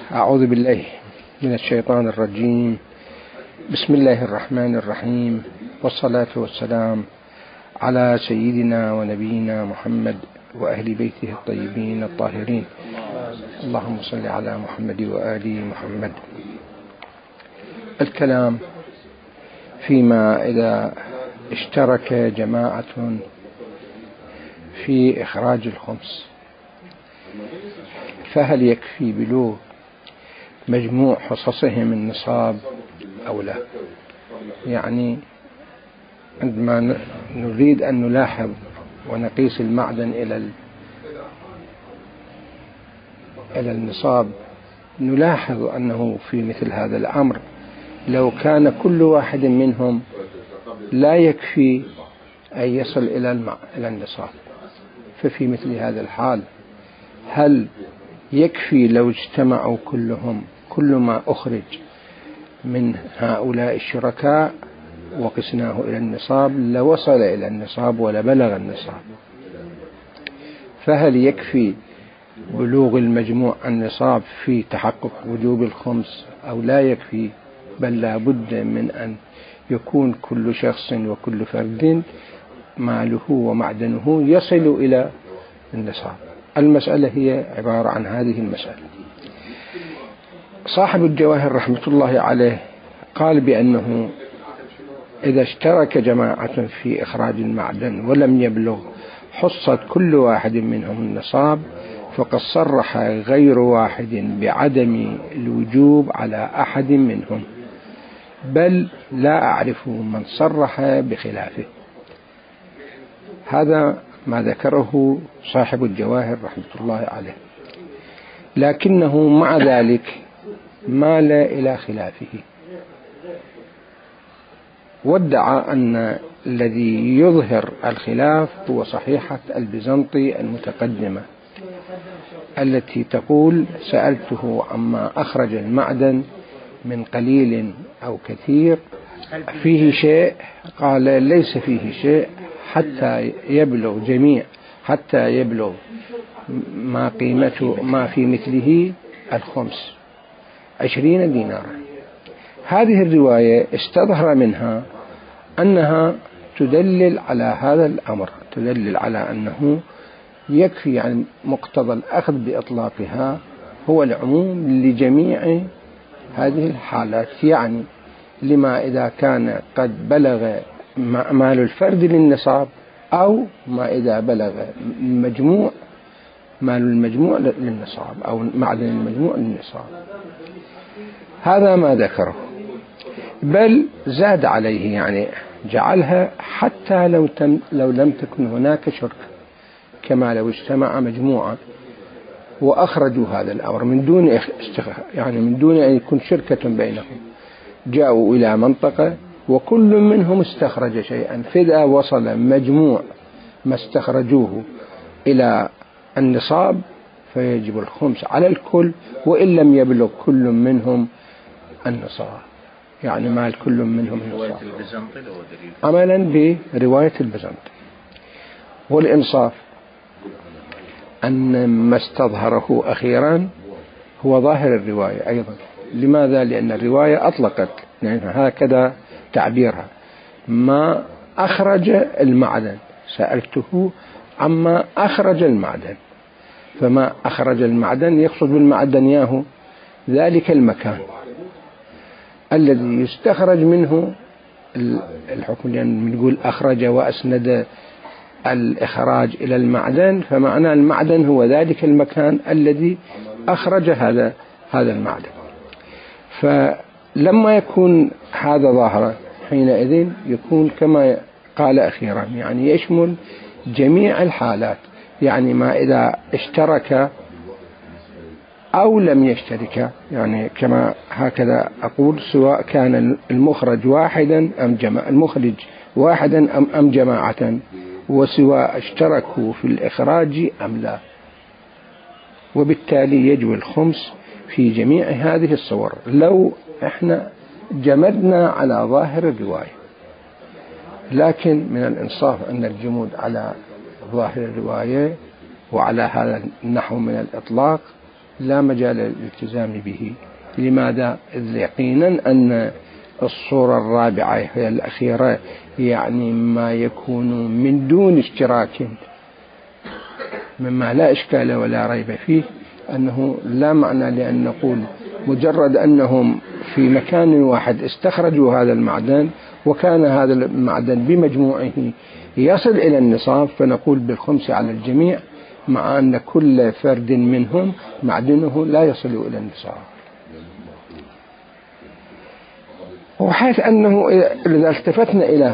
أعوذ بالله من الشيطان الرجيم. بسم الله الرحمن الرحيم، والصلاة والسلام على سيدنا ونبينا محمد وأهل بيته الطيبين الطاهرين. اللهم صل على محمد وآل محمد. الكلام فيما إذا اشترك جماعة في إخراج الخمس، فهل يكفي بلوغ مجموع حصصهم النصاب أو لا؟ يعني عندما نريد أن نلاحظ ونقيس المعدن إلى النصاب، نلاحظ أنه في مثل هذا الأمر لو كان كل واحد منهم لا يكفي أن يصل إلى النصاب، ففي مثل هذا الحال هل يكفي لو اجتمعوا كلهم كل ما أخرج من هؤلاء الشركاء وقسناه إلى النصاب لوصل إلى النصاب ولبلغ النصاب؟ فهل يكفي بلوغ المجموع النصاب في تحقق وجوب الخمس أو لا يكفي، بل لا بد من أن يكون كل شخص وكل فرد ماله ومعدنه يصل إلى النصاب؟ المسألة هي عبارة عن هذه المسألة. صاحب الجواهر رحمة الله عليه قال بأنه إذا اشترك جماعة في إخراج المعدن ولم يبلغ حصة كل واحد منهم النصاب، فقد صرح غير واحد بعدم الوجوب على أحد منهم، بل لا أعرف من صرح بخلافه. هذا ما ذكره صاحب الجواهر رحمة الله عليه، لكنه مع ذلك مال إلى خلافه، وادعى أن الذي يظهر الخلاف هو صحيحة البيزنطي المتقدمة التي تقول: سألته عما أخرج المعدن من قليل أو كثير فيه شيء، قال ليس فيه شيء حتى يبلغ ما قيمته ما في مثله الخمس 20 دينارا. هذه الرواية استظهر منها أنها تدلل على هذا الأمر، تدلل على أنه يكفي، يعني مقتضى الأخذ بإطلاقها هو العموم لجميع هذه الحالات، يعني لما إذا كان قد بلغ مال الفرد للنصاب، أو ما إذا بلغ مال المجموع للنصاب أو معدن المجموع للنصاب. هذا ما ذكره، بل زاد عليه، يعني جعلها حتى لو لم تكن هناك شركة، كما لو اجتمع مجموعة وأخرجوا هذا الأمر من دون أن يكون شركة بينهم، جاءوا إلى منطقة وكل منهم استخرج شيئا، فإذا وصل مجموع ما استخرجوه إلى النصاب فيجب الخمس على الكل، وإن لم يبلغ كل منهم النصاب، يعني مال كل منهم النصاب، عملا برواية البيزنطي. والإنصاف أن ما استظهره أخيرا هو ظاهر الرواية أيضا. لماذا؟ لأن الرواية أطلقت، يعني هكذا تعبيرها: ما أخرج المعدن، سألته عما أخرج المعدن، فما أخرج المعدن يقصد بالمعدن ياهو ذلك المكان الذي يستخرج منه الحكم، لأن نقول أخرج وأسند الإخراج إلى المعدن، فمعنى المعدن هو ذلك المكان الذي أخرج هذا المعدن. فلما يكون هذا ظاهرا حينئذ يكون كما قال أخيرا، يعني يشمل جميع الحالات، يعني ما إذا اشترك أو لم يشترك، يعني كما هكذا أقول: سواء كان المخرج واحدا أم جماعة، وسواء اشتركوا في الإخراج أم لا. وبالتالي يجب الخمس في جميع هذه الصور لو احنا جمدنا على ظاهر الرواية. لكن من الإنصاف أن الجمود على ظاهر الرواية وعلى هذا النحو من الإطلاق لا مجال للالتزام به. لماذا؟ إذ يقينا أن الصورة الرابعة هي الأخيرة، يعني ما يكون من دون اشتراك، مما لا إشكال ولا ريب فيه، أنه لا معنى لأن نقول مجرد أنهم في مكان واحد استخرجوا هذا المعدن وكان هذا المعدن بمجموعه يصل إلى النصاب، فنقول بالخمس على الجميع، مع أن كل فرد منهم معدنه لا يصل إلى النصاب. وحيث أنه إذا التفتنا إلى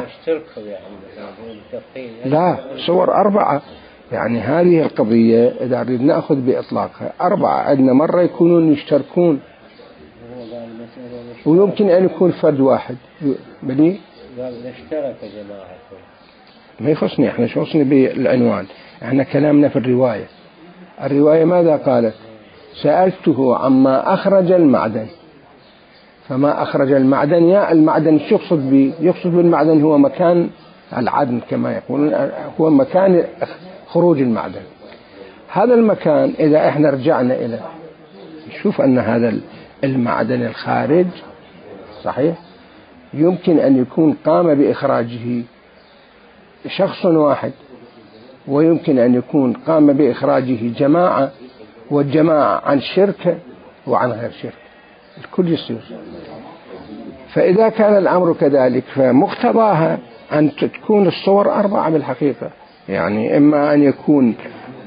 لا صور 4، يعني هذه القضية إذا نريد نأخذ بإطلاقها 4، عندنا مرة يكونون يشتركون ويمكن أن يكون فرد واحد بلي اشترك جماعة. ما يخصني، احنا شو خصني بالعنوان، احنا كلامنا في الرواية. الرواية ماذا قالت؟ سألته عما أخرج المعدن، فما أخرج المعدن، يا المعدن شو يقصد به؟ يقصد بالمعدن هو مكان العدن كما يقولون، هو مكان خروج المعدن. هذا المكان إذا احنا رجعنا إلى نشوف أن هذا المعدن الخارج صحيح يمكن أن يكون قام بإخراجه شخص واحد، ويمكن أن يكون قام بإخراجه جماعة، والجماعة عن شركة وعن غير شركة، الكل يصير. فإذا كان الأمر كذلك فمقتضاها أن تكون الصور 4 بالحقيقة، يعني إما أن يكون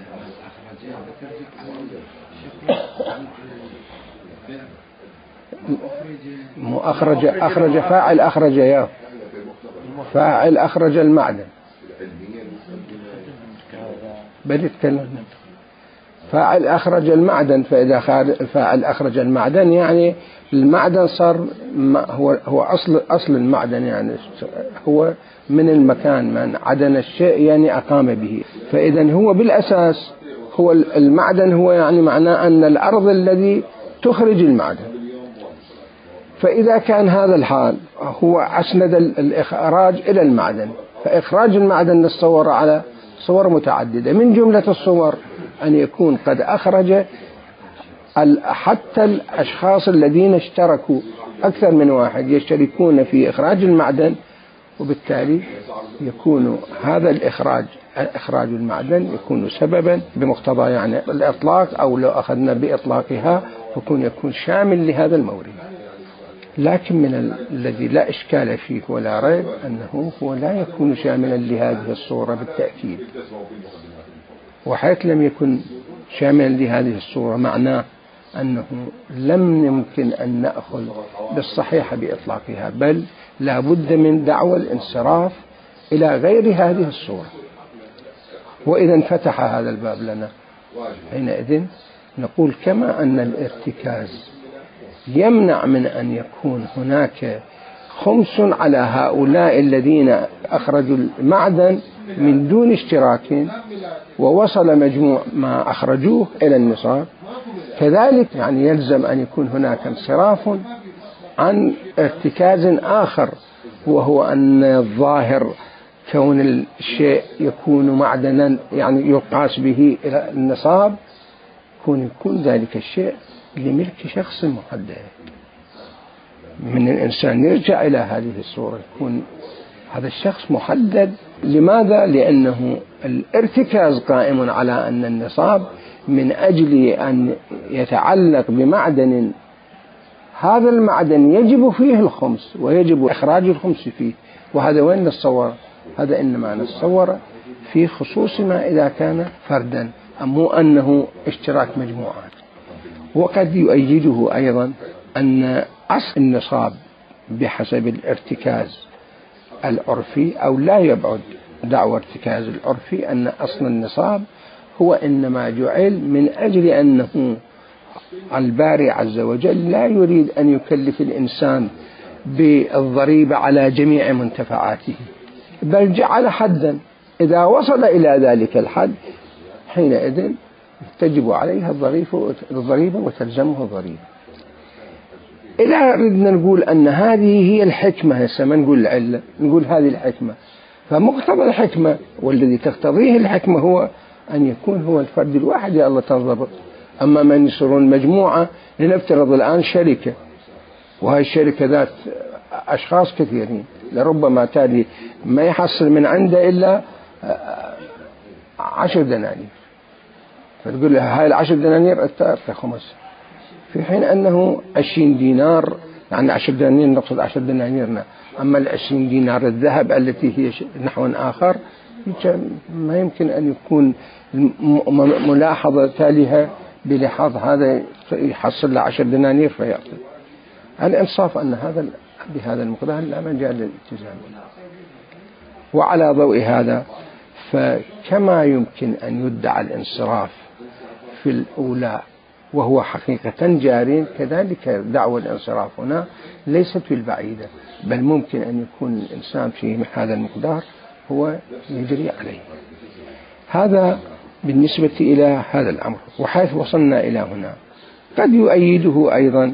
أخرج فاعل، أخرج يا فاعل أخرج المعدن، بنتكلم فاعل أخرج المعدن. فإذا فاعل أخرج المعدن يعني المعدن صار هو أصل المعدن، يعني هو من المكان، من عدن الشيء يعني أقام به. فإذا هو بالأساس هو المعدن، هو يعني معناه أن الأرض الذي تخرج المعدن. فإذا كان هذا الحال هو أسند الإخراج إلى المعدن، فإخراج المعدن نتصور على صور متعددة، من جملة الصور أن يكون قد أخرج حتى الأشخاص الذين اشتركوا، أكثر من واحد يشتركون في إخراج المعدن، وبالتالي يكون هذا إخراج المعدن يكون سببا بمقتضى يعني الإطلاق، أو لو أخذنا بإطلاقها يكون شامل لهذا المورد. لكن من الذي لا إشكال فيه ولا ريب أنه هو لا يكون شاملا لهذه الصورة بالتأكيد، وحيث لم يكن شاملا لهذه الصورة معناه أنه لم يمكن أن نأخذ بالصحيح بإطلاقها، بل لا بد من دعوى الانصراف إلى غير هذه الصورة. وإذا انفتح هذا الباب لنا حينئذ نقول كما أن الارتكاز يمنع من أن يكون هناك خمس على هؤلاء الذين أخرجوا المعدن من دون اشتراك ووصل مجموع ما أخرجوه إلى النصاب، كذلك يعني يلزم أن يكون هناك انصراف عن ارتكاز آخر، وهو أن الظاهر كون الشيء يكون معدنا يعني يقاس به إلى النصاب، يكون ذلك الشيء لملك شخص محدد. من الإنسان يرجع إلى هذه الصورة، يكون هذا الشخص محدد. لماذا؟ لأنه الارتكاز قائم على أن النصاب من أجل أن يتعلق بمعدن، هذا المعدن يجب فيه الخمس ويجب إخراج الخمس فيه، وهذا وين نتصور؟ هذا إنما نتصور في خصوص ما إذا كان فردا، مو أنه اشتراك مجموعات. وقد يؤيده أيضا أن أصل النصاب بحسب الارتكاز العرفي، أو لا يبعد دعوى ارتكاز العرفي، أن أصل النصاب هو إنما جعل من أجل أنه الباري عز وجل لا يريد أن يكلف الإنسان بالضريبة على جميع منتفعاته، بل جعل حدا، إذا وصل إلى ذلك الحد حينئذ تجب عليها الضريبة وتلزمه الضريبة. إذا ردنا نقول أن هذه هي الحكمة، هسه ما نقول العلة، نقول هذه الحكمة، فمقتضى الحكمة والذي تقتضيه الحكمة هو أن يكون هو الفرد الواحد يا الله تنضبط أما من يصيرون مجموعة، لنفترض الآن شركة، وهي الشركة ذات أشخاص كثيرين، لربما تالي ما يحصل من عنده إلا 10 دنانير، فتقول له هاي 10 دنانير أنت خمس، في حين أنه 20 دينار، يعني 10 دنانير نقصد 10 دنانيرنا، أما 20 دينار الذهب التي هي نحو آخر ما يمكن أن يكون ملاحظة تاليها بلحاظ هذا يحصل له 10 دنانير فيأخذ. الإنصاف أن هذا بهذا المقدار لا مجال للالتزام. وعلى ضوء هذا فكما يمكن أن يدعى الانصراف في الأولى وهو حقيقة جاري، كذلك دعوى الانصراف هنا ليست بالبعيدة، بل ممكن أن يكون الإنسان في هذا المقدار هو يجري عليه. هذا بالنسبة إلى هذا الأمر. وحيث وصلنا إلى هنا قد يؤيده أيضا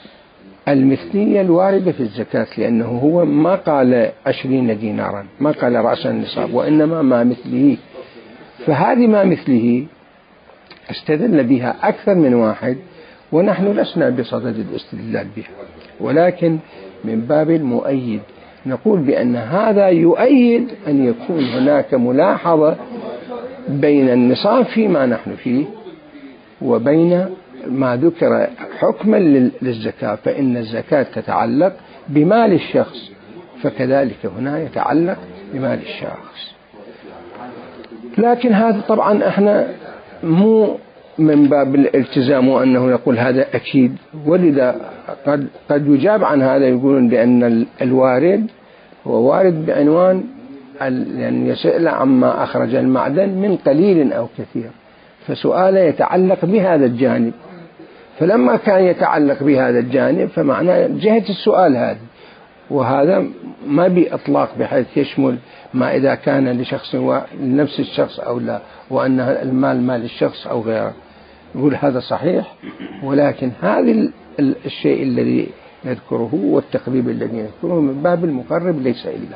المثلية الواردة في الزكاة، لأنه هو ما قال 20 دينارا، ما قال رأس النصاب، وإنما ما مثله. فهذه ما مثله استدل بها أكثر من واحد، ونحن لسنا بصدد الاستدلال بها، ولكن من باب المؤيد نقول بأن هذا يؤيد أن يكون هناك ملاحظة بين النصاب فيما نحن فيه وبين ما ذكر حكما للزكاة، فإن الزكاة تتعلق بمال الشخص، فكذلك هنا يتعلق بمال الشخص. لكن هذا طبعا احنا مو من باب الالتزام وأنه نقول هذا أكيد، ولذا قد يجاب عن هذا، يقولون بأن الوارد هو وارد بعنوان يعني يسأل عما أخرج المعدن من قليل أو كثير، فسؤاله يتعلق بهذا الجانب، فلما كان يتعلق بهذا الجانب فمعناه جهة السؤال هذه، وهذا ما بإطلاق بحيث يشمل ما إذا كان لشخص ولنفس الشخص أو لا، وأن المال مال الشخص أو غيره. يقول هذا صحيح، ولكن هذا الشيء الذي يذكره والتقريب الذي يذكره من باب المقرب ليس إلا.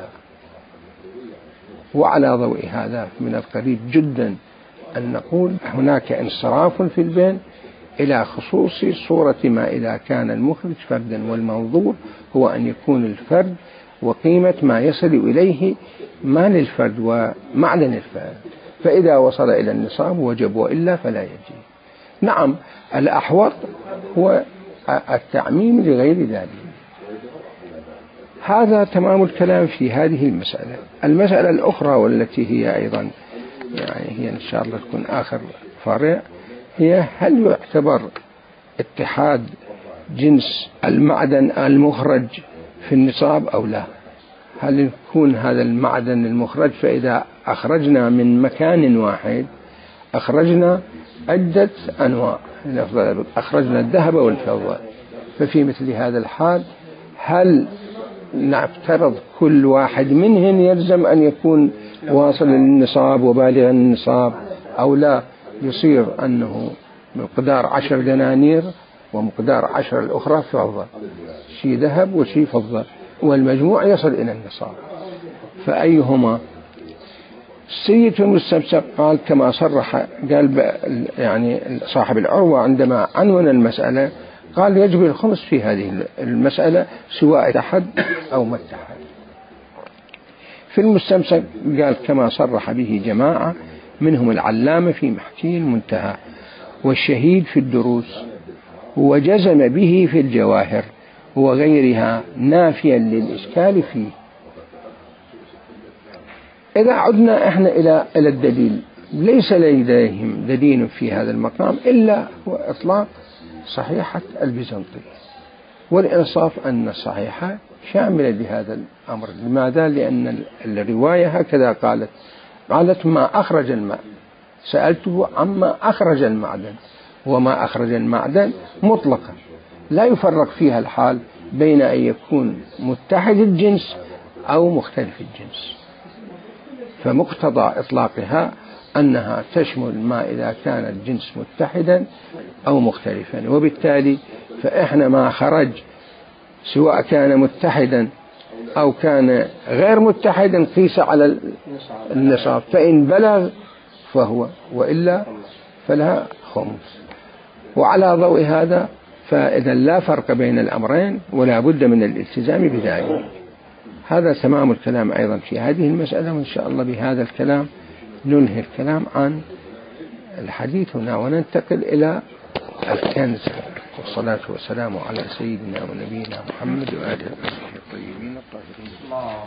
وعلى ضوء هذا من القريب جدا أن نقول هناك انصراف في البين إلى خصوص صورة ما إذا كان المخرج فردا، والمنظور هو أن يكون الفرد وقيمة ما يصل إليه مال الفرد ومعدن الفرد، فإذا وصل إلى النصاب وجب، وإلا فلا يجي. نعم الأحوط هو التعميم لغير ذلك. هذا تمام الكلام في هذه المسألة. المسألة الأخرى والتي هي أيضا يعني هي إن شاء الله تكون آخر فرع، هي هل يعتبر اتحاد جنس المعدن المخرج في النصاب أو لا؟ هل يكون هذا المعدن المخرج، فإذا أخرجنا من مكان واحد أخرجنا عدة أنواع، أخرجنا الذهب والفضة، ففي مثل هذا الحال هل نفترض كل واحد منهم يلزم أن يكون واصل للنصاب وبالغ النصاب، أو لا يصير أنه مقدار 10 دنانير ومقدار 10 الأخرى فضة، شيء ذهب وشيء فضة، والمجموع يصل إلى النصاب، فأيهما؟ السيد المستمسك قال كما صرح، قال يعني صاحب العروة عندما عنون المسألة قال يجب الخمس في هذه المسألة سواء اتحد أو ما اتحد. في المستمسك قال كما صرح به جماعة منهم العلامة في محكي المنتهى والشهيد في الدروس، وجزم به في الجواهر وغيرها نافيا للإشكال فيه. إذا عدنا إحنا إلى الدليل، ليس لديهم دليل في هذا المقام إلا هو إطلاق صحيحة البيزنطي، والإنصاف أن الصحيحة شاملة لهذا الأمر. لماذا؟ لأن الرواية هكذا قالت ما أخرج الماء، سألته عما أخرج المعدن، وما أخرج المعدن مطلقا لا يفرق فيها الحال بين أن يكون متحد الجنس أو مختلف الجنس، فمقتضى إطلاقها أنها تشمل ما إذا كان الجنس متحدا أو مختلفا، وبالتالي فإحنا ما خرج سواء كان متحدا أو كان غير متحدا قيس على النصاب، فإن بلغ فهو، وإلا فلها خمس. وعلى ضوء هذا فإذا لا فرق بين الأمرين ولا بد من الالتزام بذلك. هذا تمام الكلام أيضا في هذه المسألة. وإن شاء الله بهذا الكلام ننهي الكلام عن الحديث هنا وننتقل إلى الكنز. والصلاة والسلام على سيدنا ونبينا محمد وآله وصحبه الطيبين الطاهرين.